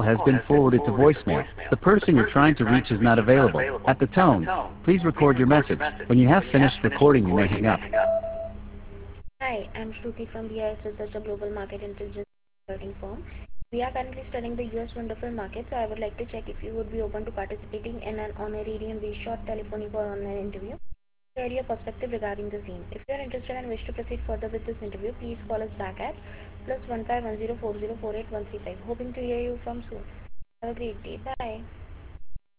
has been forwarded to voicemail. The person you're trying to reach is not available. At the tone, please record your message. When you have finished recording, you may hang up. Hi, I'm Shruti from BIS Research, a global market intelligence consulting firm. We are currently studying the US wonderful market, so I would like to check if you would be open to participating in an honorarium-based short telephonic or online interview. Share your perspective regarding the same. If you are interested and wish to proceed further with this interview, please call us back at +15104048 135. Hoping to hear you from soon. Have a great day. Bye.